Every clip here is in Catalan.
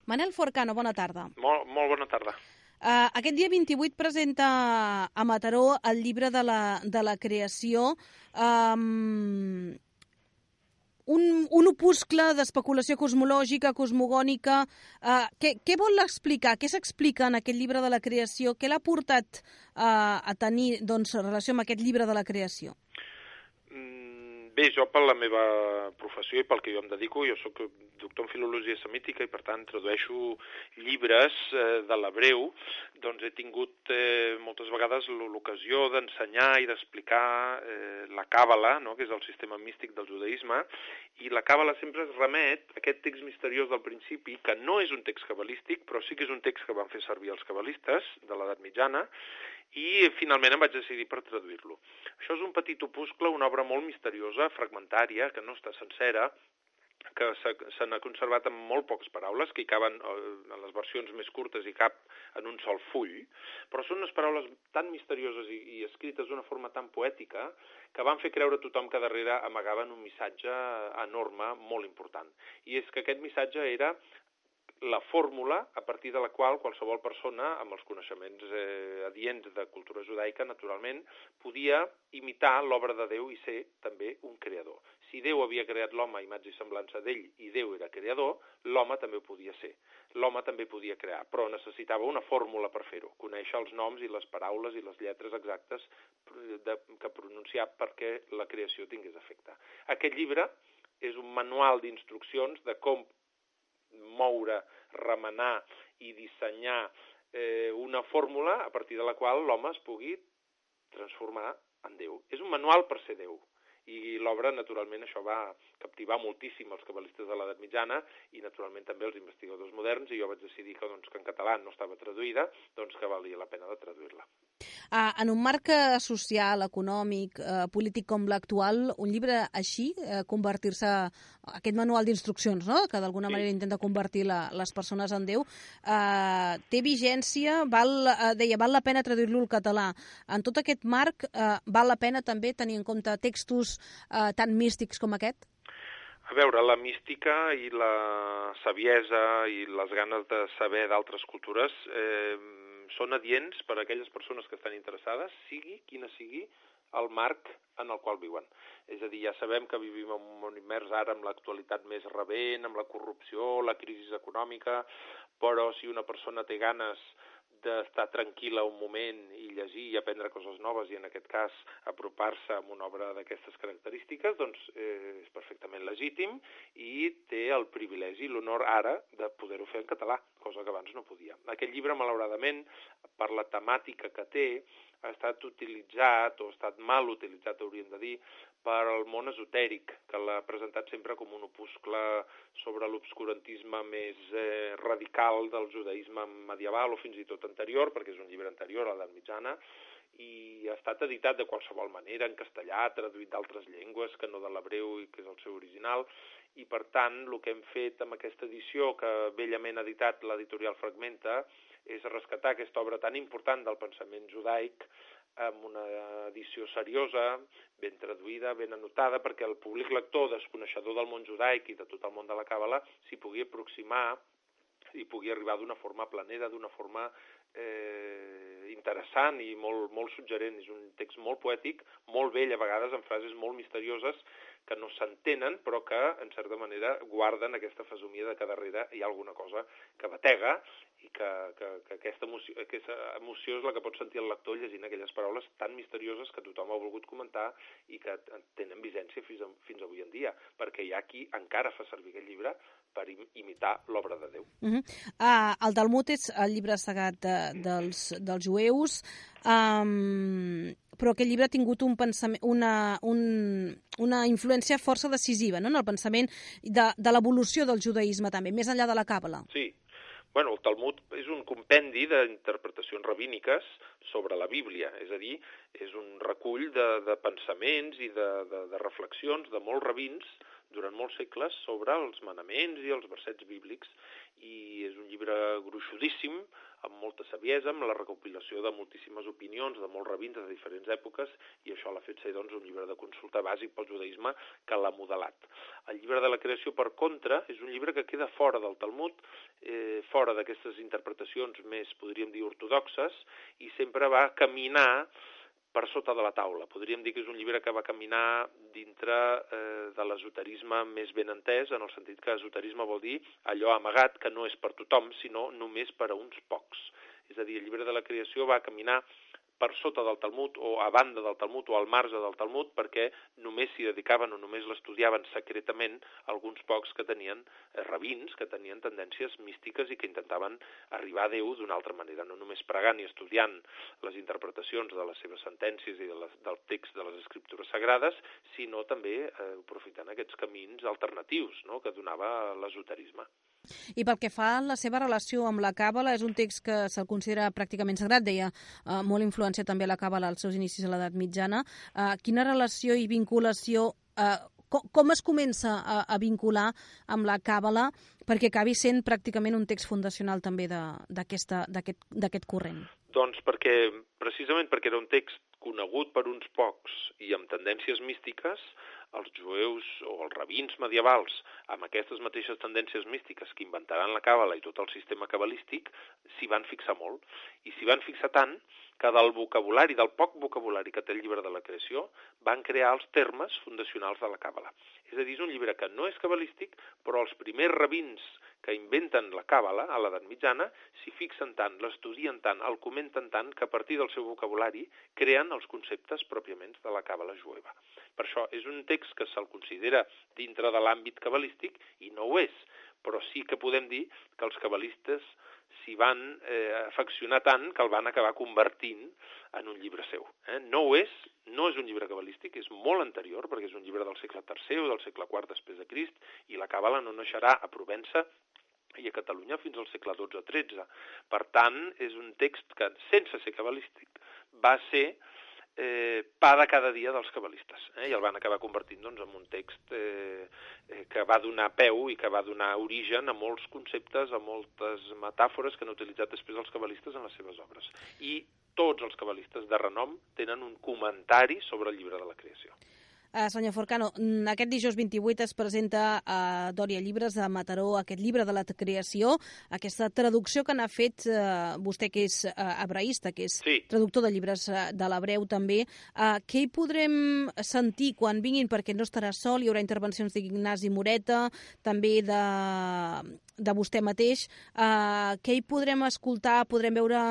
Manel Forcano, bona tarda. Molt bona tarda. Aquest dia 28 presenta a Mataró el llibre de la creació, un opuscle d'especulació cosmològica, cosmogònica. Què vol explicar? Què s'explica en aquest llibre de la creació? Què l'ha portat a tenir relació amb aquest llibre de la creació? Bé, jo per la meva professió i pel que jo em dedico, jo soc doctor en filologia semítica i per tant tradueixo llibres de l'hebreu, doncs he tingut moltes vegades l'ocasió d'ensenyar i d'explicar la càbala, no?, que és el sistema místic del judaïsme, i la càbala sempre es remet a aquest text misteriós del principi, que no és un text cabalístic, però sí que és un text que van fer servir els cabalistes de l'edat mitjana, i finalment em vaig decidir per traduir-lo. Això és un petit opuscle, una obra molt misteriosa, fragmentària, que no està sencera, que se n'ha conservat amb molt poques paraules, que hi caben en les versions més curtes i cap en un sol full, però són unes paraules tan misterioses i escrites d'una forma tan poètica que van fer creure a tothom que darrere amagaven un missatge enorme, molt important. I és que aquest missatge era la fórmula a partir de la qual qualsevol persona, amb els coneixements adients de cultura judaica, naturalment, podia imitar l'obra de Déu i ser també un creador. Si Déu havia creat l'home a imatge i semblança d'ell i Déu era creador, l'home també ho podia ser. L'home també podia crear, però necessitava una fórmula per fer-ho, conèixer els noms i les paraules i les lletres exactes que pronunciar perquè la creació tingués efecte. Aquest llibre és un manual d'instruccions de com moure, remenar i dissenyar una fórmula a partir de la qual l'home es pugui transformar en Déu. És un manual per ser Déu. I l'obra, naturalment, això va captivar moltíssim els cabalistes de l'edat mitjana i, naturalment, també els investigadors moderns, i jo vaig decidir que en català no estava traduïda, doncs que valia la pena de traduir-la. En un marc social, econòmic, polític com l'actual, un llibre així, convertir-se, aquest manual d'instruccions, no?, que d'alguna manera intenta convertir les persones en Déu, té vigència, val la pena traduir-lo al català. En tot aquest marc, val la pena també tenir en compte textos tan místics com aquest? A veure, la mística i la saviesa i les ganes de saber d'altres cultures són adients per a aquelles persones que estan interessades, sigui quina sigui el marc en el qual viuen. És a dir, ja sabem que vivim en un món immers ara amb l'actualitat més rebent, amb la corrupció, la crisi econòmica, però si una persona té ganes d'estar tranquil·la un moment i llegir i aprendre coses noves i en aquest cas apropar-se a una obra d'aquestes característiques, doncs és perfectament legítim i té el privilegi i l'honor ara de poder-ho fer en català, cosa que abans no podia. Aquest llibre, malauradament, per la temàtica que té, ha estat utilitzat, o ha estat mal utilitzat, hauríem de dir, per al món esotèric, que l'ha presentat sempre com un opuscle sobre l'obscurantisme més radical del judaïsme medieval o fins i tot anterior, perquè és un llibre anterior a l'edat mitjana, i ha estat editat de qualsevol manera, en castellà, traduït d'altres llengües que no de l'hebreu i que és el seu original, i per tant el que hem fet amb aquesta edició que bellament ha editat l'editorial Fragmenta és rescatar aquesta obra tan important del pensament judaic amb una edició seriosa, ben traduïda, ben anotada, perquè el públic lector desconeixedor del món judaic i de tot el món de la càbala s'hi pugui aproximar i pugui arribar d'una forma planera, d'una forma interessant i molt suggerent. És un text molt poètic, molt bell, a vegades amb frases molt misterioses que no s'entenen, però que, en certa manera, guarden aquesta fesomia de que darrere hi ha alguna cosa que batega i que aquesta emoció és la que pot sentir el lector llegint aquelles paraules tan misterioses que tothom ha volgut comentar i que tenen vigència fins avui en dia, perquè hi ha qui encara fa servir aquest llibre per imitar l'obra de Déu. El Talmud és el llibre sagrat dels jueus, però aquest llibre ha tingut un pensament, una influència força decisiva, no?, en el pensament de l'evolució del judaïsme també, més enllà de la càbala. Sí. Bueno, el Talmud és un compendi d'interpretacions rabíniques sobre la Bíblia, és a dir, és un recull de pensaments i de reflexions de molts rabins durant molts segles sobre els manaments i els versets bíblics, i és un llibre gruixudíssim, amb molta saviesa, amb la recopilació de moltíssimes opinions de molts rabins de diferents èpoques, i això l'ha fet ser doncs, un llibre de consulta bàsic pel judaïsme que l'ha modelat. El llibre de la creació, per contra, és un llibre que queda fora del Talmud, fora d'aquestes interpretacions més, podríem dir, ortodoxes, i sempre va caminar per sota de la taula. Podríem dir que és un llibre que va caminar dintre de l'esoterisme més ben entès, en el sentit que esoterisme vol dir allò amagat que no és per tothom, sinó només per a uns pocs. És a dir, el llibre de la creació va caminar per sota del Talmud o a banda del Talmud o al marge del Talmud perquè només s'hi dedicaven o només l'estudiaven secretament alguns pocs que tenien rabins, que tenien tendències místiques i que intentaven arribar a Déu d'una altra manera, no només pregant i estudiant les interpretacions de les seves sentències i del text de les escriptures sagrades, sinó també aprofitant aquests camins alternatius, no?, que donava l'esoterisme. I pel que fa a la seva relació amb la Càbala, és un text que se'l considera pràcticament sagrat, deia, molt influència també a la Càbala als seus inicis a l'edat mitjana. Quina relació i vinculació, com es comença a vincular amb la Càbala perquè acabi sent pràcticament un text fundacional també d'aquest corrent? Doncs precisament perquè era un text conegut per uns pocs i amb tendències místiques, els jueus o els rabins medievals, amb aquestes mateixes tendències místiques que inventaran la càbala i tot el sistema cabalístic, s'hi van fixar molt. I s'hi van fixar tant que del vocabulari, del poc vocabulari que té el llibre de la creació, van crear els termes fundacionals de la càbala. És a dir, és un llibre que no és cabalístic, però els primers rabins que inventen la càbala a l'edat mitjana s'hi fixen tant, l'estudien tant, el comenten tant, que a partir del seu vocabulari creen els conceptes pròpiament de la càbala jueva. Per això és un text que se'l considera dintre de l'àmbit cabalístic i no ho és, però sí que podem dir que els cabalistes s'hi van afeccionar tant que el van acabar convertint en un llibre seu. No és un llibre cabalístic, és molt anterior, perquè és un llibre del segle III o del segle IV després de Crist, i la càbala no naixerà a Provença i a Catalunya fins al segle XII-XIII. Per tant, és un text que, sense ser cabalístic, va ser pa de cada dia dels cabalistes, i el van acabar convertint en un text que va donar peu i que va donar origen a molts conceptes, a moltes metàfores que han utilitzat després els cabalistes en les seves obres. I tots els cabalistes de renom tenen un comentari sobre el llibre de la creació. Senyor Forcano, aquest dijous 28 es presenta a Dòria Llibres de Mataró aquest llibre de la creació, aquesta traducció que n'ha fet vostè, que és hebraista, que és traductor de llibres de l'hebreu també. Què hi podrem sentir quan vinguin? Perquè no estarà sol, hi haurà intervencions d'Ignasi Moreta, també de vostè mateix. Què hi podrem escoltar? Podrem veure,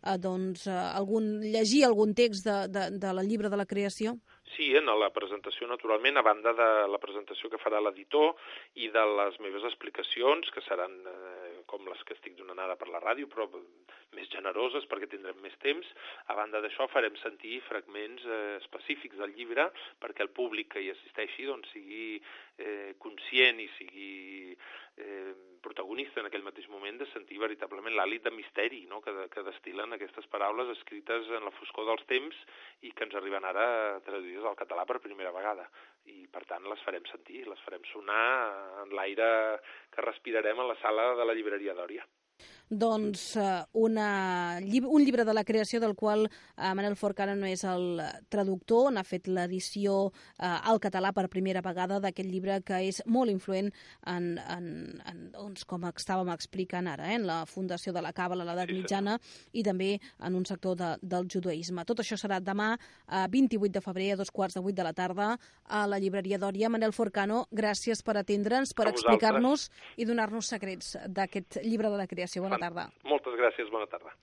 llegir algun text del llibre de la creació? Sí, en la presentació, naturalment, a banda de la presentació que farà l'editor i de les meves explicacions, que seran com les que estic donant ara per la ràdio, però més generoses perquè tindrem més temps. A banda d'això farem sentir fragments específics del llibre perquè el públic que hi assisteixi sigui conscient i sigui protagonista en aquell mateix moment de sentir veritablement l'hàlit de misteri, no?, que destil·len aquestes paraules escrites en la foscor dels temps i que ens arriben ara traduïdes al català per primera vegada. I, per tant, les farem sentir, les farem sonar en l'aire que respirarem a la sala de la llibreria Dòria. Doncs un llibre de la creació del qual Manel Forcano no és el traductor, n'ha fet l'edició al català per primera vegada d'aquest llibre que és molt influent com estàvem explicant ara, en la fundació de la Càbala a l'edat mitjana i també en un sector del judaïsme. Tot això serà demà, 28 de febrer, a 2:15 de la tarda, a la llibreria Dòria. Manel Forcano, gràcies per atendre'ns, per explicar-nos i donar-nos secrets d'aquest llibre de la creació. Bona tarda. Moltes gràcies, bona tarda.